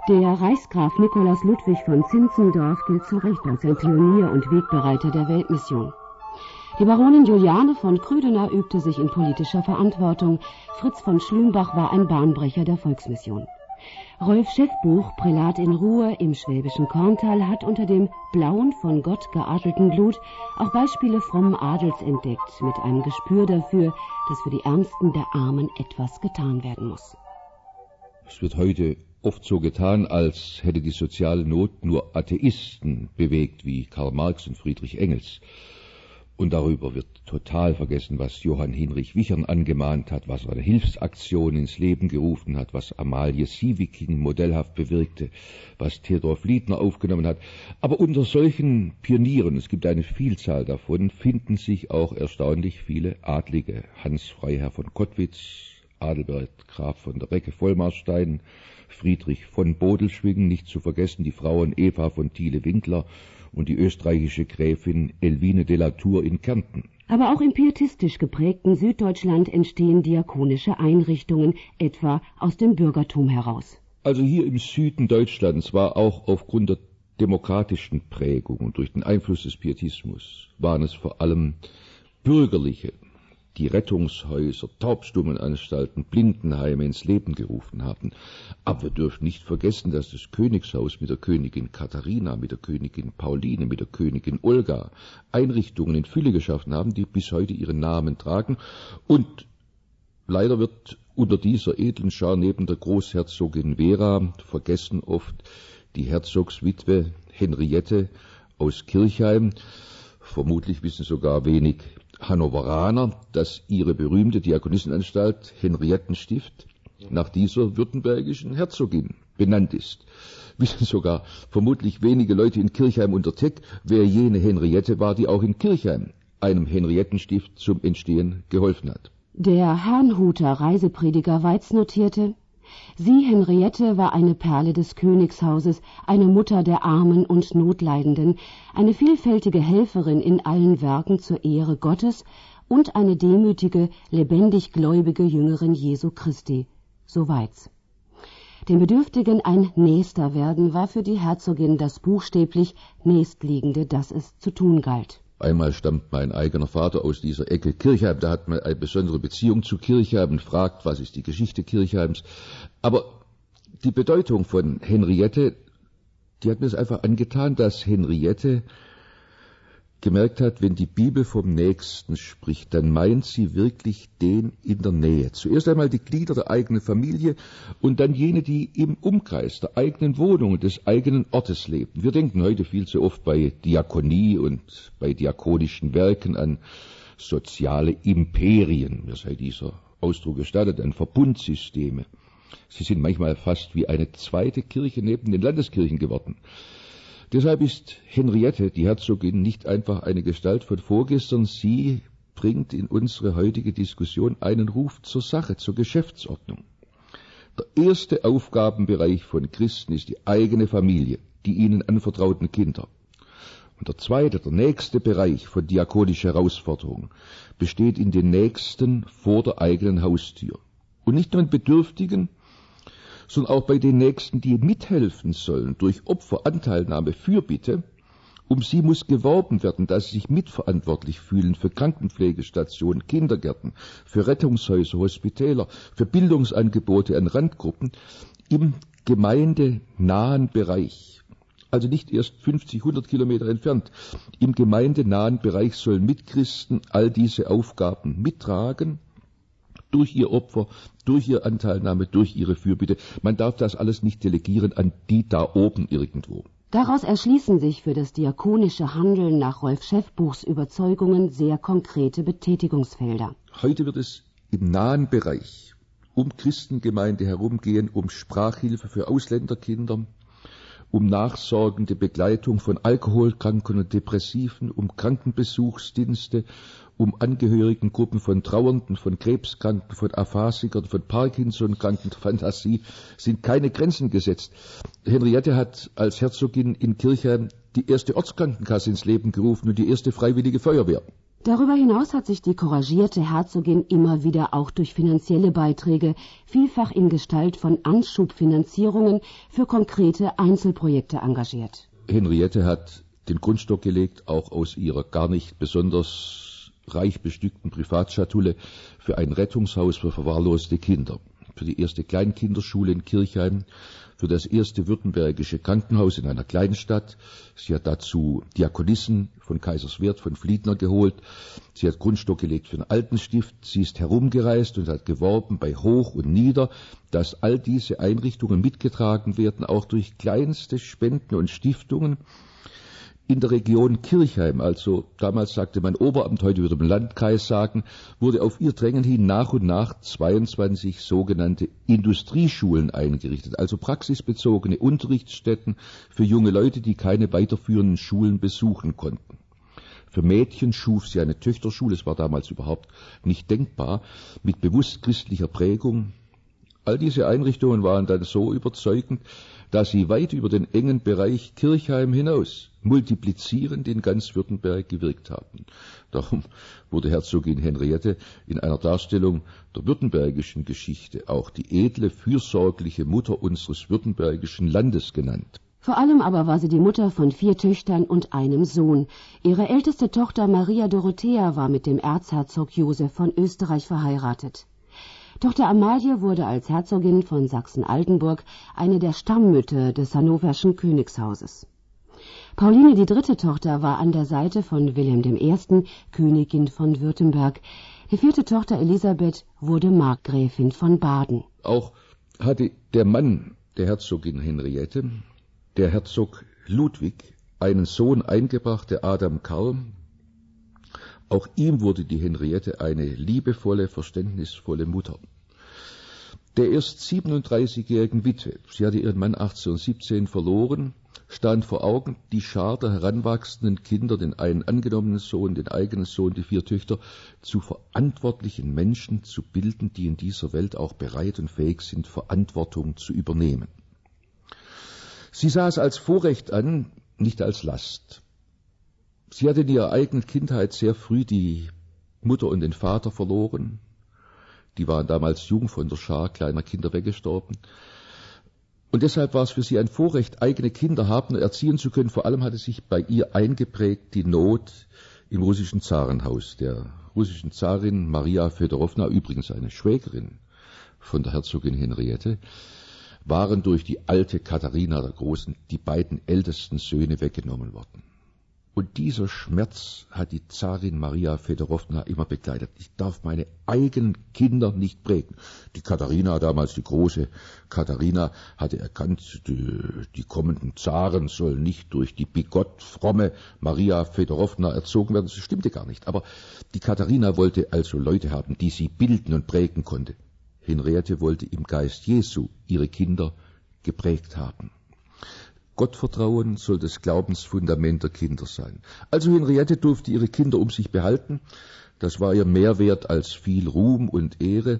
Der Reichsgraf Nikolaus Ludwig von Zinzendorf gilt zu Recht als ein Pionier und Wegbereiter der Weltmission. Die Baronin Juliane von Krüdener übte sich in politischer Verantwortung. Fritz von Schlümbach war ein Bahnbrecher der Volksmission. Rolf Schäffbuch, Prälat in Ruhr im schwäbischen Korntal, hat unter dem blauen, von Gott geadelten Blut auch Beispiele frommen Adels entdeckt, mit einem Gespür dafür, dass für die Ärmsten der Armen etwas getan werden muss. Es wird heute oft so getan, als hätte die soziale Not nur Atheisten bewegt, wie Karl Marx und Friedrich Engels. Und darüber wird total vergessen, was Johann Hinrich Wichern angemahnt hat, was eine Hilfsaktion ins Leben gerufen hat, was Amalie Sieveking modellhaft bewirkte, was Theodor Fliedner aufgenommen hat. Aber unter solchen Pionieren, es gibt eine Vielzahl davon, finden sich auch erstaunlich viele Adlige. Hans Freiherr von Kottwitz, Adelbert Graf von der Recke-Vollmarstein, Friedrich von Bodelschwingen, nicht zu vergessen die Frauen Eva von Thiele-Winkler und die österreichische Gräfin Elwine de la Tour in Kärnten. Aber auch im pietistisch geprägten Süddeutschland entstehen diakonische Einrichtungen, etwa aus dem Bürgertum heraus. Also hier im Süden Deutschlands war auch aufgrund der demokratischen Prägung und durch den Einfluss des Pietismus waren es vor allem Bürgerliche, die Rettungshäuser, Taubstummenanstalten, Blindenheime ins Leben gerufen haben. Aber wir dürfen nicht vergessen, dass das Königshaus mit der Königin Katharina, mit der Königin Pauline, mit der Königin Olga Einrichtungen in Fülle geschaffen haben, die bis heute ihren Namen tragen. Und leider wird unter dieser edlen Schar neben der Großherzogin Vera vergessen oft die Herzogswitwe Henriette aus Kirchheim. Vermutlich wissen sogar wenig Hannoveraner, dass ihre berühmte Diakonissenanstalt Henriettenstift nach dieser württembergischen Herzogin benannt ist. Wissen sogar vermutlich wenige Leute in Kirchheim unter Teck, wer jene Henriette war, die auch in Kirchheim einem Henriettenstift zum Entstehen geholfen hat. Der Herrnhuter Reiseprediger Weiz notierte: Sie, Henriette, war eine Perle des Königshauses, eine Mutter der Armen und Notleidenden, eine vielfältige Helferin in allen Werken zur Ehre Gottes und eine demütige, lebendig gläubige Jüngerin Jesu Christi. So Weiz. Den Bedürftigen ein Nächster werden war für die Herzogin das buchstäblich Nächstliegende, das es zu tun galt. Einmal stammt mein eigener Vater aus dieser Ecke Kirchheim, da hat man eine besondere Beziehung zu Kirchheim und fragt, was ist die Geschichte Kirchheims. Aber die Bedeutung von Henriette, die hat mir es einfach angetan, dass Henriette gemerkt hat, wenn die Bibel vom Nächsten spricht, dann meint sie wirklich den in der Nähe. Zuerst einmal die Glieder der eigenen Familie und dann jene, die im Umkreis der eigenen Wohnung und des eigenen Ortes leben. Wir denken heute viel zu oft bei Diakonie und bei diakonischen Werken an soziale Imperien, mir sei dieser Ausdruck gestattet, an Verbundsysteme. Sie sind manchmal fast wie eine zweite Kirche neben den Landeskirchen geworden. Deshalb ist Henriette, die Herzogin, nicht einfach eine Gestalt von vorgestern. Sie bringt in unsere heutige Diskussion einen Ruf zur Sache, zur Geschäftsordnung. Der erste Aufgabenbereich von Christen ist die eigene Familie, die ihnen anvertrauten Kinder. Und der zweite, der nächste Bereich von diakonischer Herausforderung besteht in den Nächsten vor der eigenen Haustür. Und nicht nur in Bedürftigen, sondern auch bei den Nächsten, die mithelfen sollen, durch Opfer, Anteilnahme, Fürbitte. Um sie muss geworben werden, dass sie sich mitverantwortlich fühlen für Krankenpflegestationen, Kindergärten, für Rettungshäuser, Hospitäler, für Bildungsangebote an Randgruppen im gemeindenahen Bereich. Also nicht erst 50, 100 Kilometer entfernt. Im gemeindenahen Bereich sollen Mitchristen all diese Aufgaben mittragen, durch ihr Opfer, durch ihre Anteilnahme, durch ihre Fürbitte. Man darf das alles nicht delegieren an die da oben irgendwo. Daraus erschließen sich für das diakonische Handeln nach Rolf Schäffbuchs Überzeugungen sehr konkrete Betätigungsfelder. Heute wird es im nahen Bereich um Christengemeinde herumgehen, um Sprachhilfe für Ausländerkinder, um nachsorgende Begleitung von Alkoholkranken und Depressiven, um Krankenbesuchsdienste, um Angehörigengruppen von Trauernden, von Krebskranken, von Aphasikern, von Parkinson-Kranken. Der Fantasie sind keine Grenzen gesetzt. Henriette hat als Herzogin in Kirchheim die erste Ortskrankenkasse ins Leben gerufen und die erste freiwillige Feuerwehr. Darüber hinaus hat sich die couragierte Herzogin immer wieder auch durch finanzielle Beiträge, vielfach in Gestalt von Anschubfinanzierungen, für konkrete Einzelprojekte engagiert. Henriette hat den Grundstock gelegt, auch aus ihrer gar nicht besonders reich bestückten Privatschatulle, für ein Rettungshaus für verwahrloste Kinder, für die erste Kleinkinderschule in Kirchheim, für das erste württembergische Krankenhaus in einer kleinen Stadt. Sie hat dazu Diakonissen von Kaiserswerth, von Fliedner geholt. Sie hat Grundstock gelegt für einen Altenstift. Sie ist herumgereist und hat geworben bei Hoch und Nieder, dass all diese Einrichtungen mitgetragen werden, auch durch kleinste Spenden und Stiftungen. In der Region Kirchheim, also damals sagte man Oberamt, heute würde man Landkreis sagen, wurde auf ihr Drängen hin nach und nach 22 sogenannte Industrieschulen eingerichtet, also praxisbezogene Unterrichtsstätten für junge Leute, die keine weiterführenden Schulen besuchen konnten. Für Mädchen schuf sie eine Töchterschule, es war damals überhaupt nicht denkbar, mit bewusst christlicher Prägung. All diese Einrichtungen waren dann so überzeugend, dass sie weit über den engen Bereich Kirchheim hinaus multiplizierend in ganz Württemberg gewirkt haben. Darum wurde Herzogin Henriette in einer Darstellung der württembergischen Geschichte auch die edle, fürsorgliche Mutter unseres württembergischen Landes genannt. Vor allem aber war sie die Mutter von 4 Töchtern und einem Sohn. Ihre älteste Tochter Maria Dorothea war mit dem Erzherzog Josef von Österreich verheiratet. Tochter Amalie wurde als Herzogin von Sachsen-Altenburg eine der Stammmütter des hannoverschen Königshauses. Pauline, die 3. Tochter, war an der Seite von Wilhelm I. Königin von Württemberg. Die 4. Tochter Elisabeth wurde Markgräfin von Baden. Auch hatte der Mann der Herzogin Henriette, der Herzog Ludwig, einen Sohn eingebracht, der Adam Karl. Auch ihm wurde die Henriette eine liebevolle, verständnisvolle Mutter. Der erst 37-jährigen Witwe, sie hatte ihren Mann 1817 verloren, stand vor Augen, die Schar der heranwachsenden Kinder, den einen angenommenen Sohn, den eigenen Sohn, die 4 Töchter, zu verantwortlichen Menschen zu bilden, die in dieser Welt auch bereit und fähig sind, Verantwortung zu übernehmen. Sie sah es als Vorrecht an, nicht als Last. Sie hatte in ihrer eigenen Kindheit sehr früh die Mutter und den Vater verloren. Die waren damals jung von der Schar kleiner Kinder weggestorben. Und deshalb war es für sie ein Vorrecht, eigene Kinder haben und erziehen zu können. Vor allem hatte sich bei ihr eingeprägt die Not im russischen Zarenhaus. Der russischen Zarin Maria Fedorowna, übrigens eine Schwägerin von der Herzogin Henriette, waren durch die alte Katharina der Großen die beiden ältesten Söhne weggenommen worden. Und dieser Schmerz hat die Zarin Maria Fedorowna immer begleitet. Ich darf meine eigenen Kinder nicht prägen. Die Katharina, damals die große Katharina, hatte erkannt, die kommenden Zaren sollen nicht durch die bigott fromme Maria Fedorowna erzogen werden. Das stimmte gar nicht. Aber die Katharina wollte also Leute haben, die sie bilden und prägen konnte. Henriette wollte im Geist Jesu ihre Kinder geprägt haben. Gottvertrauen soll das Glaubensfundament der Kinder sein. Also Henriette durfte ihre Kinder um sich behalten. Das war ihr mehr wert als viel Ruhm und Ehre.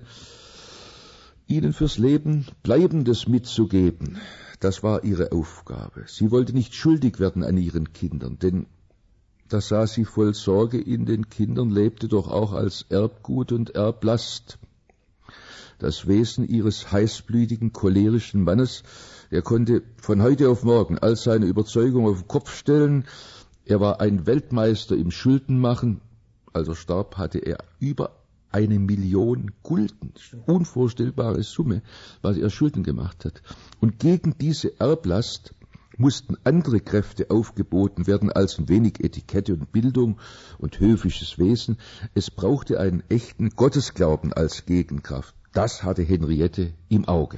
Ihnen fürs Leben Bleibendes mitzugeben, das war ihre Aufgabe. Sie wollte nicht schuldig werden an ihren Kindern, denn da sah sie voll Sorge in den Kindern, lebte doch auch als Erbgut und Erblast. Das Wesen ihres heißblütigen, cholerischen Mannes, er konnte von heute auf morgen all seine Überzeugungen auf den Kopf stellen. Er war ein Weltmeister im Schuldenmachen. Als er starb, hatte er über 1 Million Gulden. Unvorstellbare Summe, was er Schulden gemacht hat. Und gegen diese Erblast mussten andere Kräfte aufgeboten werden als ein wenig Etikette und Bildung und höfisches Wesen. Es brauchte einen echten Gottesglauben als Gegenkraft. Das hatte Henriette im Auge.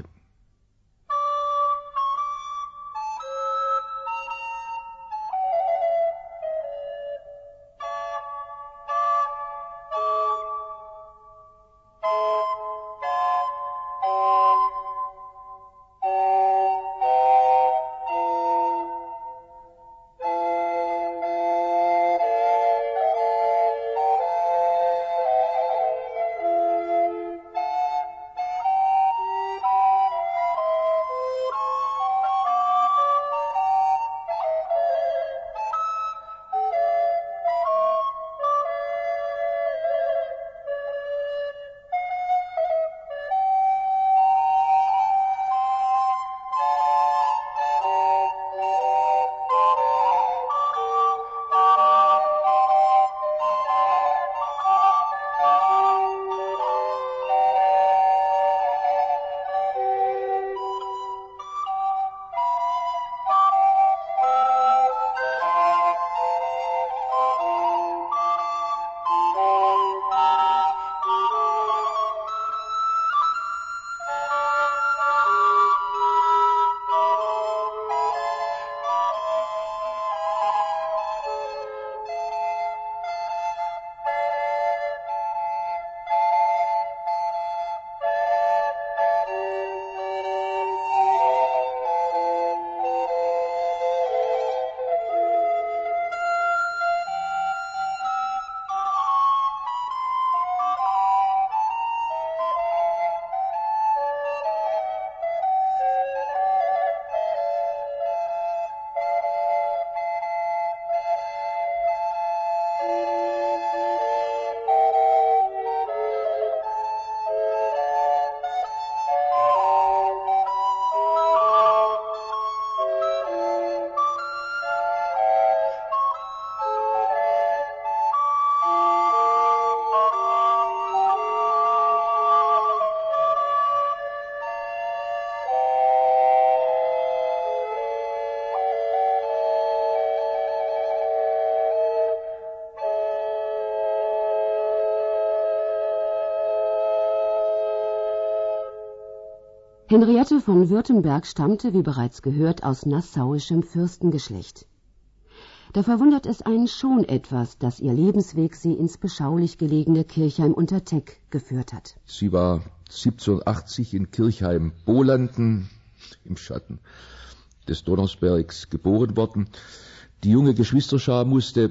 Henriette von Württemberg stammte, wie bereits gehört, aus nassauischem Fürstengeschlecht. Da verwundert es einen schon etwas, dass ihr Lebensweg sie ins beschaulich gelegene Kirchheim unter Teck geführt hat. Sie war 1780 in Kirchheim-Bolanden im Schatten des Donnersbergs geboren worden. Die junge Geschwisterschar musste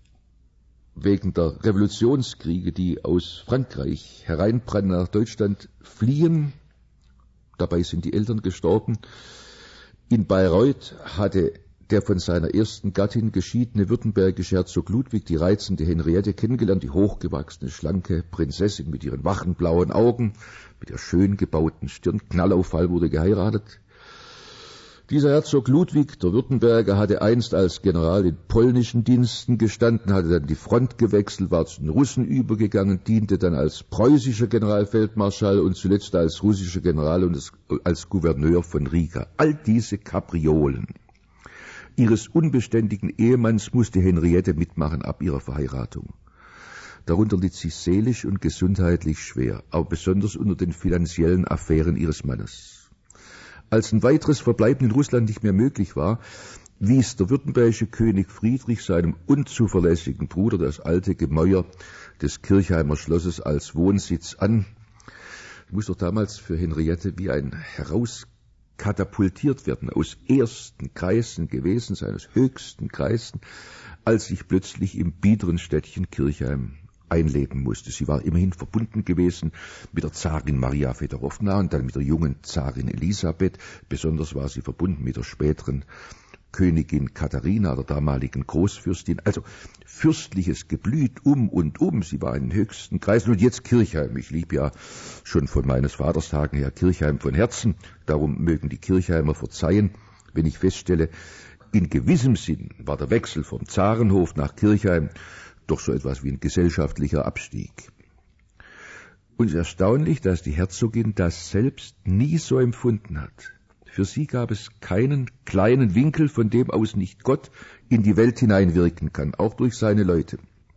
wegen der Revolutionskriege, die aus Frankreich hereinbrannten, nach Deutschland fliehen. Dabei sind die Eltern gestorben. In Bayreuth hatte der von seiner ersten Gattin geschiedene württembergische Herzog Ludwig die reizende Henriette kennengelernt, die hochgewachsene, schlanke Prinzessin mit ihren wachen blauen Augen, mit der schön gebauten Stirn. Knallauffall wurde geheiratet. Dieser Herzog Ludwig, der Württemberger, hatte einst als General in polnischen Diensten gestanden, hatte dann die Front gewechselt, war zu den Russen übergegangen, diente dann als preußischer Generalfeldmarschall und zuletzt als russischer General und als Gouverneur von Riga. All diese Kapriolen ihres unbeständigen Ehemanns musste Henriette mitmachen ab ihrer Verheiratung. Darunter litt sie seelisch und gesundheitlich schwer, aber besonders unter den finanziellen Affären ihres Mannes. Als ein weiteres Verbleiben in Russland nicht mehr möglich war, wies der württembergische König Friedrich seinem unzuverlässigen Bruder das alte Gemäuer des Kirchheimer Schlosses als Wohnsitz an. Muss doch damals für Henriette wie ein herauskatapultiert werden, aus ersten Kreisen gewesen sein, aus höchsten Kreisen, als sich plötzlich im biederen Städtchen Kirchheim einleben musste. Sie war immerhin verbunden gewesen mit der Zarin Maria Fedorowna und dann mit der jungen Zarin Elisabeth. Besonders war sie verbunden mit der späteren Königin Katharina, der damaligen Großfürstin. Also fürstliches Geblüt um und um. Sie war in den höchsten Kreisen. Und jetzt Kirchheim. Ich liebe ja schon von meines Vaters Tagen her Kirchheim von Herzen. Darum mögen die Kirchheimer verzeihen, wenn ich feststelle, in gewissem Sinn war der Wechsel vom Zarenhof nach Kirchheim doch so etwas wie ein gesellschaftlicher Abstieg. Und es ist erstaunlich, dass die Herzogin das selbst nie so empfunden hat. Für sie gab es keinen kleinen Winkel, von dem aus nicht Gott in die Welt hineinwirken kann, auch durch seine Leute.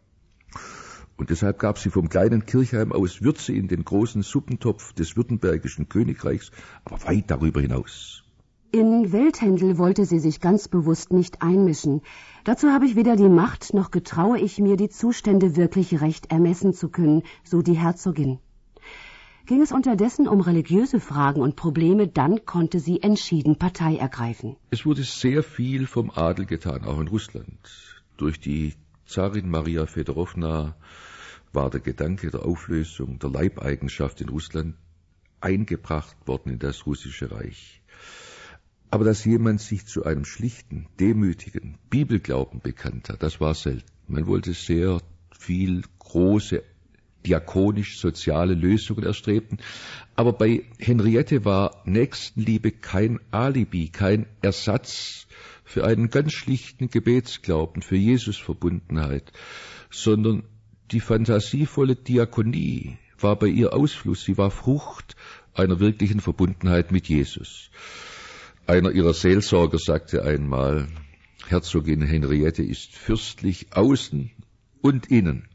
Und deshalb gab sie vom kleinen Kirchheim aus Würze in den großen Suppentopf des württembergischen Königreichs, aber weit darüber hinaus. In Welthändel wollte sie sich ganz bewusst nicht einmischen. Dazu habe ich weder die Macht, noch getraue ich mir, die Zustände wirklich recht ermessen zu können, so die Herzogin. Ging es unterdessen um religiöse Fragen und Probleme, dann konnte sie entschieden Partei ergreifen. Es wurde sehr viel vom Adel getan, auch in Russland. Durch die Zarin Maria Fedorowna war der Gedanke der Auflösung der Leibeigenschaft in Russland eingebracht worden in das russische Reich. Aber dass jemand sich zu einem schlichten, demütigen Bibelglauben bekannt hat, das war selten. Man wollte sehr viel große, diakonisch-soziale Lösungen erstrebten. Aber bei Henriette war Nächstenliebe kein Alibi, kein Ersatz für einen ganz schlichten Gebetsglauben, für Jesusverbundenheit, sondern die fantasievolle Diakonie war bei ihr Ausfluss, sie war Frucht einer wirklichen Verbundenheit mit Jesus. Einer ihrer Seelsorger sagte einmal, Herzogin Henriette ist fürstlich außen und innen.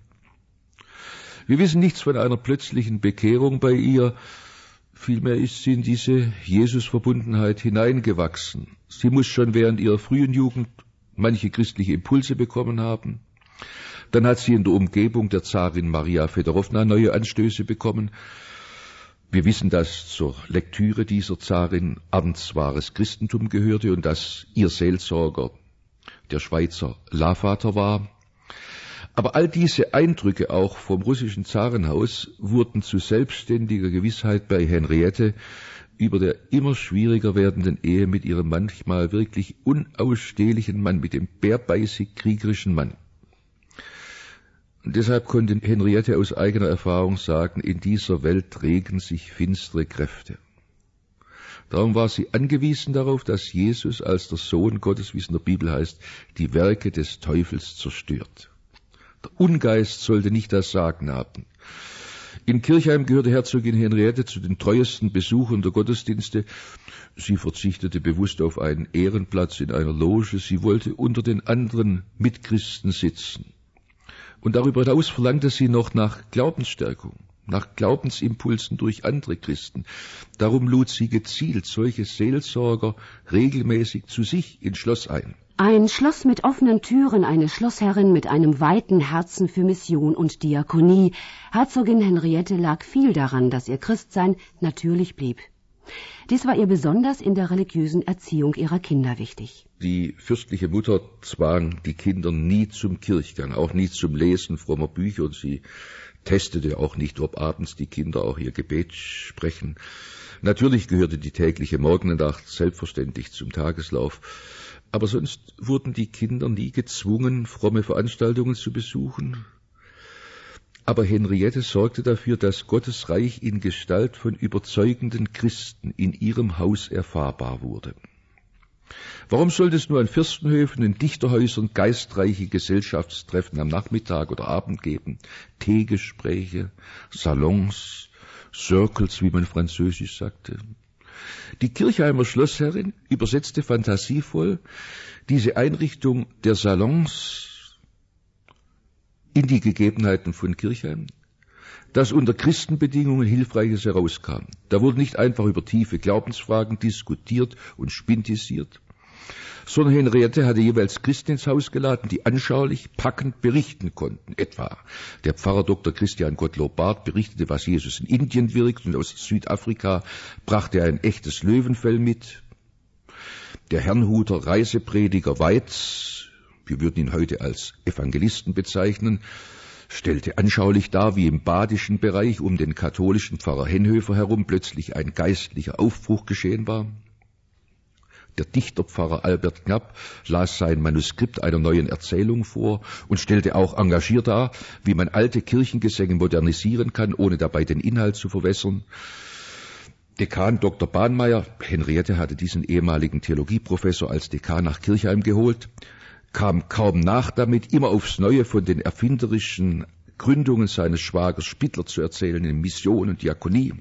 Wir wissen nichts von einer plötzlichen Bekehrung bei ihr, vielmehr ist sie in diese Jesusverbundenheit hineingewachsen. Sie muss schon während ihrer frühen Jugend manche christliche Impulse bekommen haben. Dann hat sie in der Umgebung der Zarin Maria Fedorowna neue Anstöße bekommen. Wir wissen, dass zur Lektüre dieser Zarin Ernsts wahres Christentum gehörte und dass ihr Seelsorger der Schweizer Lavater war. Aber all diese Eindrücke auch vom russischen Zarenhaus wurden zu selbstständiger Gewissheit bei Henriette über der immer schwieriger werdenden Ehe mit ihrem manchmal wirklich unausstehlichen Mann, mit dem bärbeißig kriegerischen Mann. Und deshalb konnte Henriette aus eigener Erfahrung sagen, in dieser Welt regen sich finstere Kräfte. Darum war sie angewiesen darauf, dass Jesus als der Sohn Gottes, wie es in der Bibel heißt, die Werke des Teufels zerstört. Der Ungeist sollte nicht das Sagen haben. In Kirchheim gehörte Herzogin Henriette zu den treuesten Besuchern der Gottesdienste. Sie verzichtete bewusst auf einen Ehrenplatz in einer Loge. Sie wollte unter den anderen Mitchristen sitzen. Und darüber hinaus verlangte sie noch nach Glaubensstärkung, nach Glaubensimpulsen durch andere Christen. Darum lud sie gezielt solche Seelsorger regelmäßig zu sich ins Schloss ein. Ein Schloss mit offenen Türen, eine Schlossherrin mit einem weiten Herzen für Mission und Diakonie. Herzogin Henriette lag viel daran, dass ihr Christsein natürlich blieb. Dies war ihr besonders in der religiösen Erziehung ihrer Kinder wichtig. Die fürstliche Mutter zwang die Kinder nie zum Kirchgang, auch nie zum Lesen frommer Bücher, und sie testete auch nicht, ob abends die Kinder auch ihr Gebet sprechen. Natürlich gehörte die tägliche Morgenandacht selbstverständlich zum Tageslauf, aber sonst wurden die Kinder nie gezwungen, fromme Veranstaltungen zu besuchen. Aber Henriette sorgte dafür, dass Gottes Reich in Gestalt von überzeugenden Christen in ihrem Haus erfahrbar wurde. Warum sollte es nur an Fürstenhöfen, in Dichterhäusern geistreiche Gesellschaftstreffen am Nachmittag oder Abend geben? Teegespräche, Salons, Circles, wie man französisch sagte. Die Kirchheimer Schlossherrin übersetzte fantasievoll diese Einrichtung der Salons in die Gegebenheiten von Kirchheim, dass unter Christenbedingungen Hilfreiches herauskam. Da wurde nicht einfach über tiefe Glaubensfragen diskutiert und spintisiert, sondern Henriette hatte jeweils Christen ins Haus geladen, die anschaulich, packend berichten konnten. Etwa der Pfarrer Dr. Christian Gottlob Barth berichtete, was Jesus in Indien wirkt, und aus Südafrika brachte er ein echtes Löwenfell mit. Der Herrnhuter Reiseprediger Weitz, wir würden ihn heute als Evangelisten bezeichnen, stellte anschaulich dar, wie im badischen Bereich um den katholischen Pfarrer Henhöfer herum plötzlich ein geistlicher Aufbruch geschehen war. Der Dichterpfarrer Albert Knapp las sein Manuskript einer neuen Erzählung vor und stellte auch engagiert dar, wie man alte Kirchengesänge modernisieren kann, ohne dabei den Inhalt zu verwässern. Dekan Dr. Bahnmeier, Henriette hatte diesen ehemaligen Theologieprofessor als Dekan nach Kirchheim geholt, kam kaum nach damit, immer aufs Neue von den erfinderischen Gründungen seines Schwagers Spittler zu erzählen in Mission und Diakonie.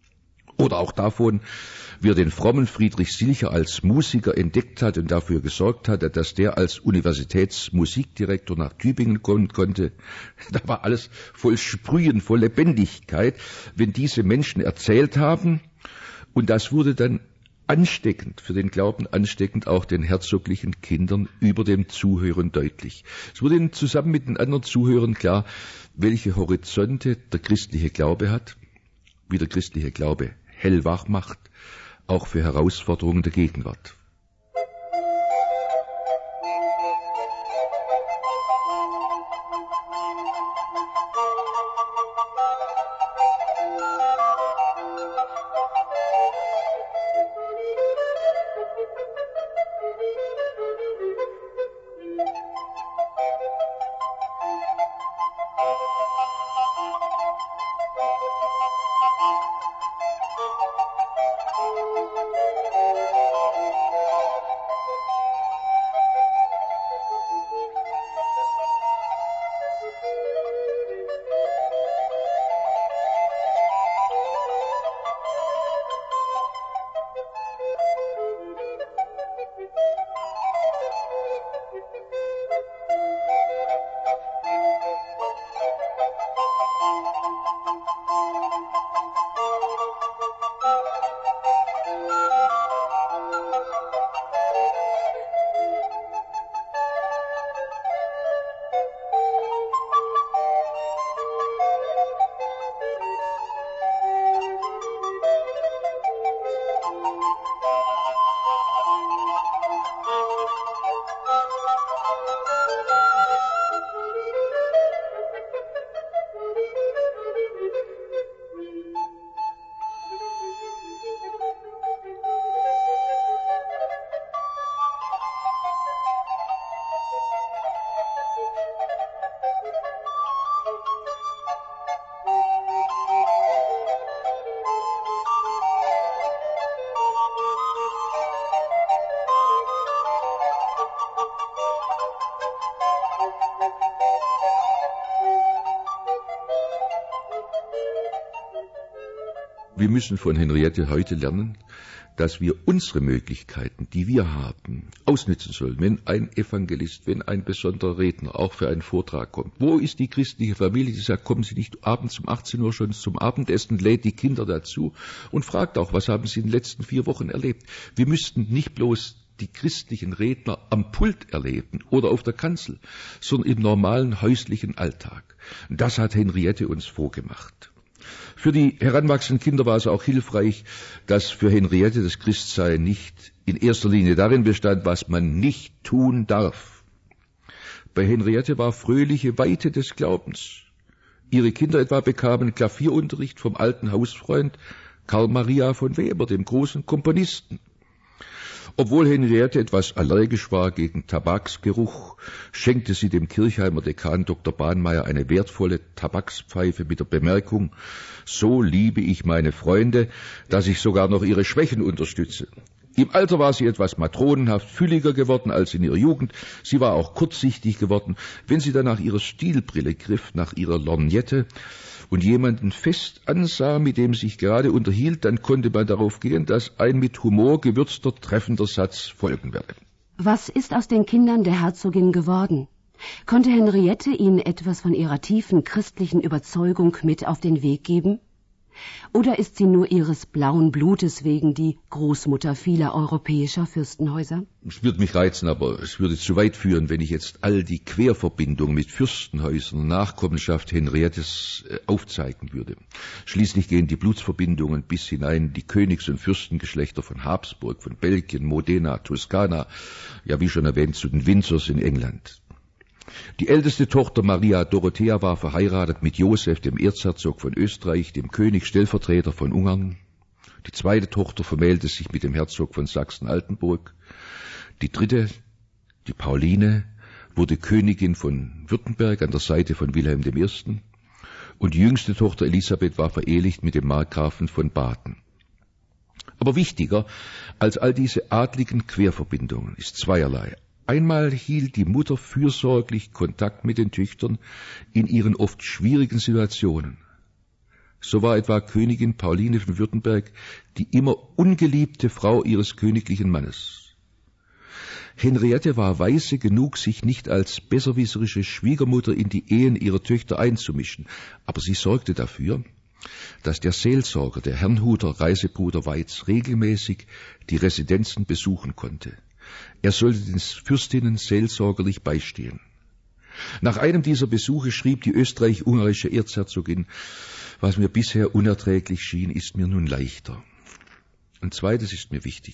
Oder auch davon, wie er den frommen Friedrich Silcher als Musiker entdeckt hat und dafür gesorgt hatte, dass der als Universitätsmusikdirektor nach Tübingen kommen konnte. Da war alles voll Sprühen, voll Lebendigkeit, wenn diese Menschen erzählt haben. Und das wurde dann ansteckend, für den Glauben ansteckend, auch den herzoglichen Kindern über dem Zuhören deutlich. Es wurde ihnen zusammen mit den anderen Zuhörern klar, welche Horizonte der christliche Glaube hat, wie der christliche Glaube hellwach macht, auch für Herausforderungen der Gegenwart. Wir müssen von Henriette heute lernen, dass wir unsere Möglichkeiten, die wir haben, ausnützen sollen, wenn ein Evangelist, wenn ein besonderer Redner auch für einen Vortrag kommt. Wo ist die christliche Familie, die sagt, kommen Sie nicht abends um 18 Uhr schon zum Abendessen, lädt die Kinder dazu und fragt auch, was haben Sie in den letzten 4 Wochen erlebt? Wir müssten nicht bloß die christlichen Redner am Pult erleben oder auf der Kanzel, sondern im normalen häuslichen Alltag. Das hat Henriette uns vorgemacht. Für die heranwachsenden Kinder war es auch hilfreich, dass für Henriette das Christsein nicht in erster Linie darin bestand, was man nicht tun darf. Bei Henriette war fröhliche Weite des Glaubens. Ihre Kinder etwa bekamen Klavierunterricht vom alten Hausfreund Karl Maria von Weber, dem großen Komponisten. Obwohl Henriette etwas allergisch war gegen Tabaksgeruch, schenkte sie dem Kirchheimer Dekan Dr. Bahnmeier eine wertvolle Tabakspfeife mit der Bemerkung, so liebe ich meine Freunde, dass ich sogar noch ihre Schwächen unterstütze. Im Alter war sie etwas matronenhaft fülliger geworden als in ihrer Jugend. Sie war auch kurzsichtig geworden. Wenn sie dann nach ihrer Stilbrille griff, nach ihrer Lorgnette und jemanden fest ansah, mit dem sie sich gerade unterhielt, dann konnte man darauf gehen, dass ein mit Humor gewürzter, treffender Satz folgen werde. Was ist aus den Kindern der Herzogin geworden? Konnte Henriette ihnen etwas von ihrer tiefen christlichen Überzeugung mit auf den Weg geben? Oder ist sie nur ihres blauen Blutes wegen die Großmutter vieler europäischer Fürstenhäuser? Es würde mich reizen, aber es würde zu weit führen, wenn ich jetzt all die Querverbindungen mit Fürstenhäusern und Nachkommenschaft Henriettes aufzeigen würde. Schließlich gehen die Blutsverbindungen bis hinein in die Königs- und Fürstengeschlechter von Habsburg, von Belgien, Modena, Toskana, ja wie schon erwähnt zu den Windsors in England. Die älteste Tochter Maria Dorothea war verheiratet mit Josef, dem Erzherzog von Österreich, dem König Stellvertreter von Ungarn. Die zweite Tochter vermählte sich mit dem Herzog von Sachsen-Altenburg. Die dritte, die Pauline, wurde Königin von Württemberg an der Seite von Wilhelm I. Und die jüngste Tochter Elisabeth war verehelicht mit dem Markgrafen von Baden. Aber wichtiger als all diese adligen Querverbindungen ist zweierlei. Einmal hielt die Mutter fürsorglich Kontakt mit den Töchtern in ihren oft schwierigen Situationen. So war etwa Königin Pauline von Württemberg die immer ungeliebte Frau ihres königlichen Mannes. Henriette war weise genug, sich nicht als besserwisserische Schwiegermutter in die Ehen ihrer Töchter einzumischen, aber sie sorgte dafür, dass der Seelsorger, der Herrnhuter Reisebruder Weiz, regelmäßig die Residenzen besuchen konnte. Er sollte den Fürstinnen seelsorgerlich beistehen. Nach einem dieser Besuche schrieb die österreich-ungarische Erzherzogin, was mir bisher unerträglich schien, ist mir nun leichter. Und zweites ist mir wichtig.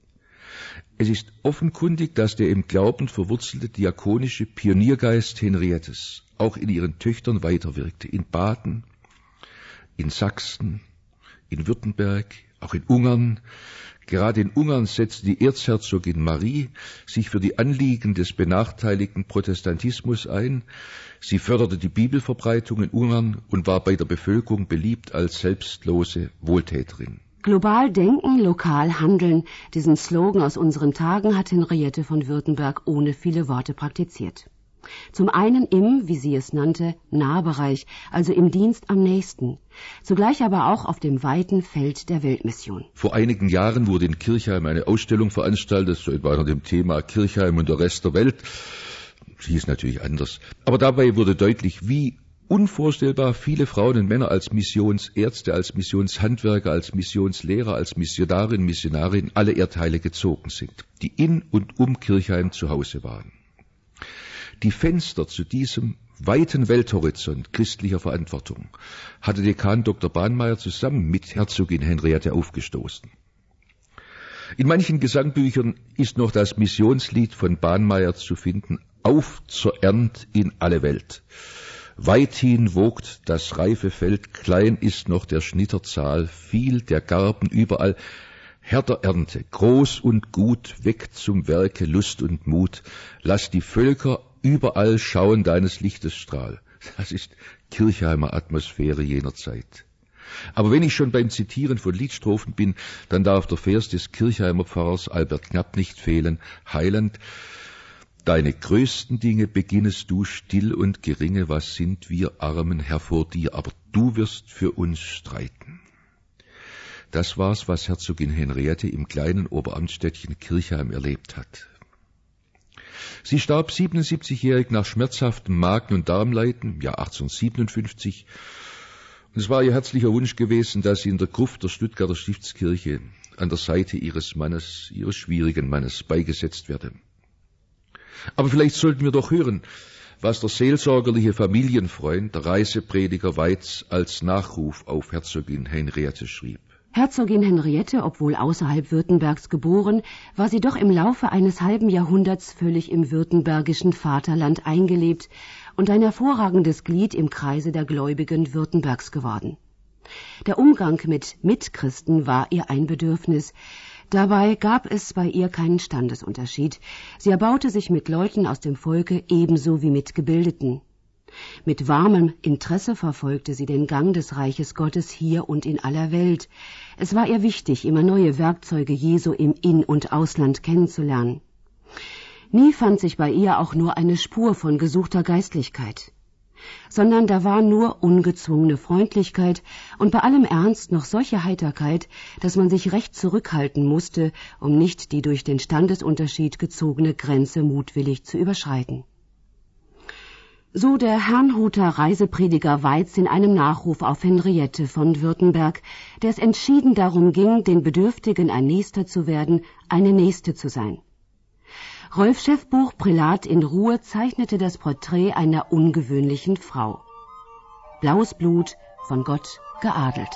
Es ist offenkundig, dass der im Glauben verwurzelte diakonische Pioniergeist Henriettes auch in ihren Töchtern weiterwirkte. In Baden, in Sachsen, in Württemberg, auch in Ungarn. Gerade in Ungarn setzte die Erzherzogin Marie sich für die Anliegen des benachteiligten Protestantismus ein. Sie förderte die Bibelverbreitung in Ungarn und war bei der Bevölkerung beliebt als selbstlose Wohltäterin. Global denken, lokal handeln. Diesen Slogan aus unseren Tagen hat Henriette von Württemberg ohne viele Worte praktiziert. Zum einen im, wie sie es nannte, Nahbereich, also im Dienst am Nächsten, zugleich aber auch auf dem weiten Feld der Weltmission. Vor einigen Jahren wurde in Kirchheim eine Ausstellung veranstaltet, so etwa unter dem Thema Kirchheim und der Rest der Welt. Sie ist natürlich anders. Aber dabei wurde deutlich, wie unvorstellbar viele Frauen und Männer als Missionsärzte, als Missionshandwerker, als Missionslehrer, als Missionarinnen, Missionarinnen alle Erdteile gezogen sind, die in und um Kirchheim zu Hause waren. Die Fenster zu diesem weiten Welthorizont christlicher Verantwortung hatte Dekan Dr. Bahnmeier zusammen mit Herzogin Henriette aufgestoßen. In manchen Gesangbüchern ist noch das Missionslied von Bahnmeier zu finden, Auf zur Ernt in alle Welt. Weithin wogt das reife Feld, klein ist noch der Schnitter Zahl, viel der Garben überall, Herr der Ernte, groß und gut, weg zum Werke, Lust und Mut, lass die Völker überall schauen deines Lichtes Strahl. Das ist Kirchheimer Atmosphäre jener Zeit. Aber wenn ich schon beim Zitieren von Liedstrophen bin, dann darf der Vers des Kirchheimer Pfarrers Albert Knapp nicht fehlen. Heiland, deine größten Dinge beginnest du still und geringe, was sind wir Armen Herr vor dir, aber du wirst für uns streiten. Das war's, was Herzogin Henriette im kleinen Oberamtsstädtchen Kirchheim erlebt hat. Sie starb 77-jährig nach schmerzhaftem Magen- und Darmleiden, Jahr 1857. Und es war ihr herzlicher Wunsch gewesen, dass sie in der Gruft der Stuttgarter Stiftskirche an der Seite ihres Mannes, ihres schwierigen Mannes, beigesetzt werde. Aber vielleicht sollten wir doch hören, was der seelsorgerliche Familienfreund, der Reiseprediger Weitz, als Nachruf auf Herzogin Henriette schrieb. Herzogin Henriette, obwohl außerhalb Württembergs geboren, war sie doch im Laufe eines halben Jahrhunderts völlig im württembergischen Vaterland eingelebt und ein hervorragendes Glied im Kreise der Gläubigen Württembergs geworden. Der Umgang mit Mitchristen war ihr ein Bedürfnis. Dabei gab es bei ihr keinen Standesunterschied. Sie erbaute sich mit Leuten aus dem Volke ebenso wie mit Gebildeten. Mit warmem Interesse verfolgte sie den Gang des Reiches Gottes hier und in aller Welt. Es war ihr wichtig, immer neue Werkzeuge Jesu im In- und Ausland kennenzulernen. Nie fand sich bei ihr auch nur eine Spur von gesuchter Geistlichkeit, sondern da war nur ungezwungene Freundlichkeit und bei allem Ernst noch solche Heiterkeit, dass man sich recht zurückhalten musste, um nicht die durch den Standesunterschied gezogene Grenze mutwillig zu überschreiten. So der Herrnhuter Reiseprediger Weitz in einem Nachruf auf Henriette von Württemberg, der es entschieden darum ging, den Bedürftigen ein Nächster zu werden, eine Nächste zu sein. Rolf Schäffbuch, Prälat in Ruhr, zeichnete das Porträt einer ungewöhnlichen Frau. Blaues Blut, von Gott geadelt.